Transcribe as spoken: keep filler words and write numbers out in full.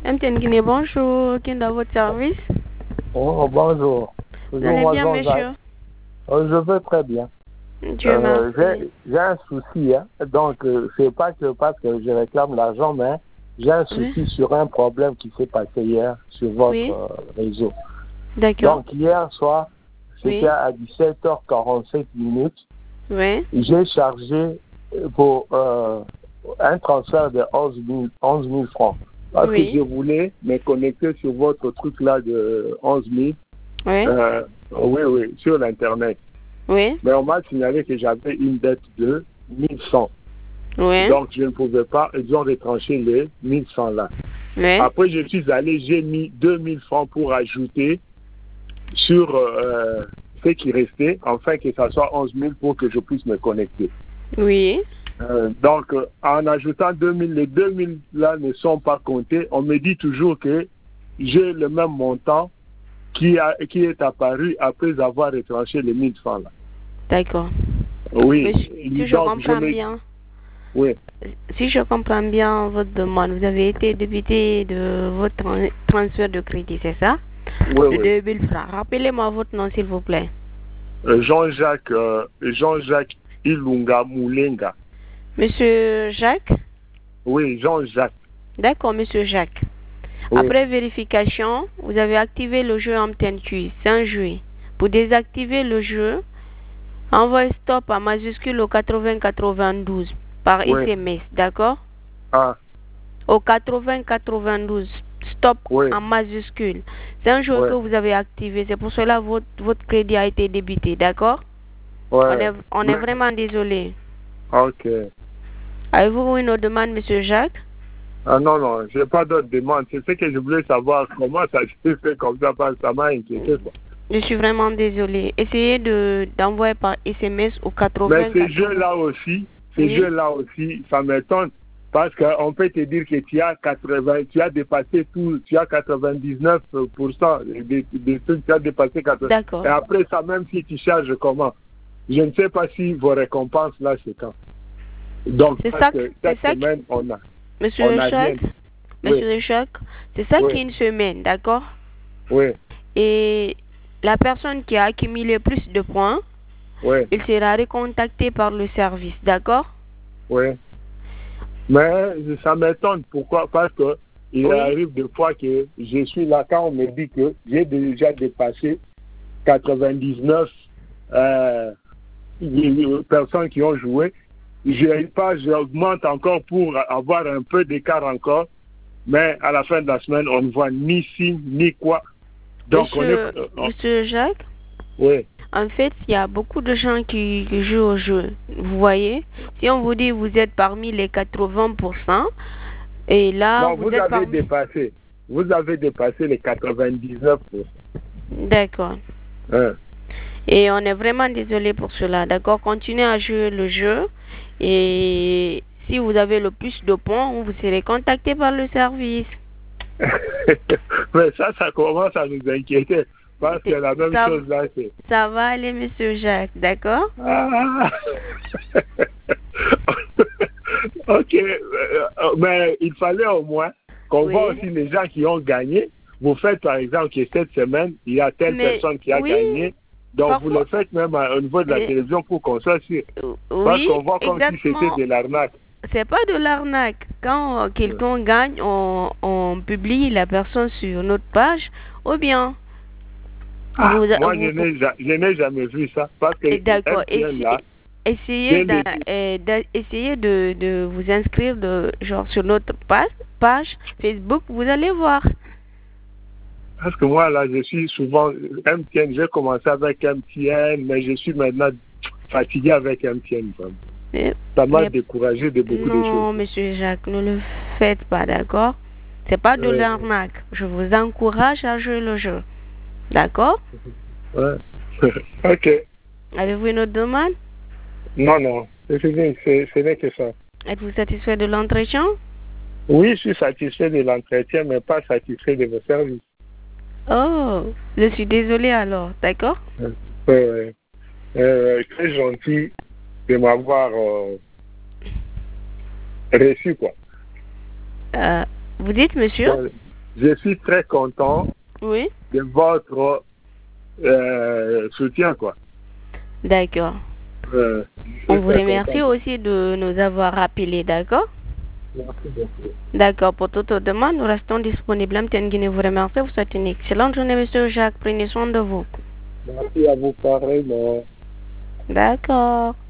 M T N Guinée, bonjour. Qui est dans votre service? Oh, bonjour. Vous allez bien, monsieur? Oh, je vais très bien. Dieu euh, merci. J'ai un souci, hein. Donc, euh, c'est pas que parce que je réclame l'argent, mais j'ai un souci Oui. sur un problème qui s'est passé hier sur votre Oui. euh, réseau. D'accord. Donc, hier soir, c'était Oui. à dix-sept heures quarante-sept minutes. Oui. J'ai chargé pour euh, un transfert de onze mille francs. Parce Oui. que je voulais me connecter sur votre truc là de onze mille. Oui. Euh, oui, oui, sur l'Internet. Oui. Mais on m'a signalé que j'avais une dette de mille cent. Oui. Donc, je ne pouvais pas, ils ont retranché les mille cent là. Oui. Après, je suis allé, j'ai mis deux mille francs pour ajouter sur euh, ce qui restait, afin que ça soit onze mille pour que je puisse me connecter. Oui. Euh, donc, euh, en ajoutant deux mille, les deux mille là ne sont pas comptés. On me dit toujours que j'ai le même montant qui, a, qui est apparu après avoir retranché les mille francs là. D'accord. Oui. Mais si si je Donc, comprends je me... bien, Oui. si je comprends bien votre demande, vous avez été débité de votre tran- transfert de crédit, c'est ça? Oui, De oui. deux mille francs. Rappelez-moi votre nom, s'il vous plaît. Euh, Jean-Jacques euh, Jean-Jacques Ilunga Moulenga. Monsieur Jacques? Oui, Jean-Jacques. D'accord, monsieur Jacques. Oui. Après vérification, vous avez activé le jeu M T N Q sans jouer. Pour désactiver le jeu, envoyez stop en majuscule au quatre-vingts quatre-vingt-douze par Oui. S M S, d'accord? Ah, Au quatre-vingts quatre-vingt-douze, stop oui. en majuscule. C'est un jeu Oui. que vous avez activé, c'est pour cela que votre, votre crédit a été débité, d'accord? Ouais. On est, on Mais- est vraiment désolé. Ok. Avez-vous une autre demande, monsieur Jacques? Ah non, non, j'ai pas d'autres demandes. C'est ce que je voulais savoir. Comment ça s'est fait comme ça, parce que ça m'a inquiété, quoi. Je suis vraiment désolée. Essayez de d'envoyer par S M S au Mais quatre-vingts ces quatre-vingts. jeux-là aussi, ces Oui. jeux-là aussi, ça m'étonne. Parce qu'on peut te dire que tu as quatre-vingts, tu as dépassé tout, tu as quatre-vingt-dix-neuf pour cent des, des trucs, tu as dépassé quatre-vingts. D'accord. Et après ça, même si tu charges comment? Je ne sais pas si vos récompenses là, c'est quand. Donc, C'est parce ça, que c'est cette ça qui- semaine, on a. Monsieur On le a Choc, rien. Monsieur Oui. le Choc, c'est ça Oui. qui est une semaine, d'accord? Oui, Et la personne qui a accumulé plus de points, oui, il sera recontacté par le service, d'accord? oui. Mais ça m'étonne. Pourquoi? Parce que il Oui. arrive des fois que je suis là quand on me dit que j'ai déjà dépassé quatre-vingt-dix-neuf euh, personnes qui ont joué. Je n'arrive pas, j'augmente encore pour avoir un peu d'écart encore. Mais à la fin de la semaine, on ne voit ni signe, ni quoi. Donc Monsieur, on est... on- Monsieur Jacques, oui, en fait, il y a beaucoup de gens qui, qui jouent au jeu. Vous voyez, si on vous dit vous êtes parmi les quatre-vingts pour cent, et là, non, vous, vous êtes avez parmi... dépassé. Vous avez dépassé les quatre-vingt-dix-neuf pour cent. D'accord. Hein. Et on est vraiment désolé pour cela. D'accord? Continuez à jouer le jeu. Et si vous avez le plus de points, vous serez contacté par le service. Mais ça, ça commence à nous inquiéter. Parce que la même Ça, chose là, c'est... ça va aller, monsieur Jacques. D'accord? Ah. Ok. Euh, mais il fallait au moins qu'on Oui. voit aussi les gens qui ont gagné. Vous faites par exemple que cette semaine, il y a telle Mais, personne qui a oui, gagné. Donc parfois, vous le faites même à- au niveau de la mais- télévision pour qu'on soit sûr. Parce oui, qu'on voit comme si c'était exactement. de l'arnaque. C'est pas de l'arnaque. Quand euh, quelqu'un gagne, on, on publie la personne sur notre page, ou bien Ah, vous, moi, vous, je n'ai ja- je n'ai jamais vu ça. Parce que Et d'accord. M T N, là, Essayez, dès d'a- le- euh, d'a- essayez de, de vous inscrire de, genre sur notre page, page Facebook, vous allez voir. parce que moi, là, je suis souvent M T N. J'ai commencé avec M T N, mais je suis maintenant fatigué avec M T N. vraiment. Mais- Ça m'a mais- découragé de beaucoup de non, choses. monsieur Jacques, ne le faites pas, d'accord? C'est pas de Ouais. l'arnaque. Je vous encourage à jouer le jeu. D'accord? Ouais. Ok. Avez-vous une autre demande? Non, non. C'est fini. C'est- Ce n'est que ça. Êtes-vous satisfait de l'entretien? Oui, je suis satisfait de l'entretien, mais pas satisfait de vos services. Oh, je suis désolée alors, d'accord? Ouais, ouais. Euh, très gentil de m'avoir euh, reçu, quoi. Euh, vous dites, monsieur? Ouais. je suis très content Oui. de votre euh, soutien, quoi. D'accord. Euh, On vous remercie aussi de nous avoir rappelés, d'accord? Merci beaucoup. D'accord. Pour toute autre demande, nous restons disponibles. M T N Guinée vous remercie. Vous souhaite une excellente journée, Monsieur Jacques. Prenez soin de vous. Merci à vous pareillement. D'accord.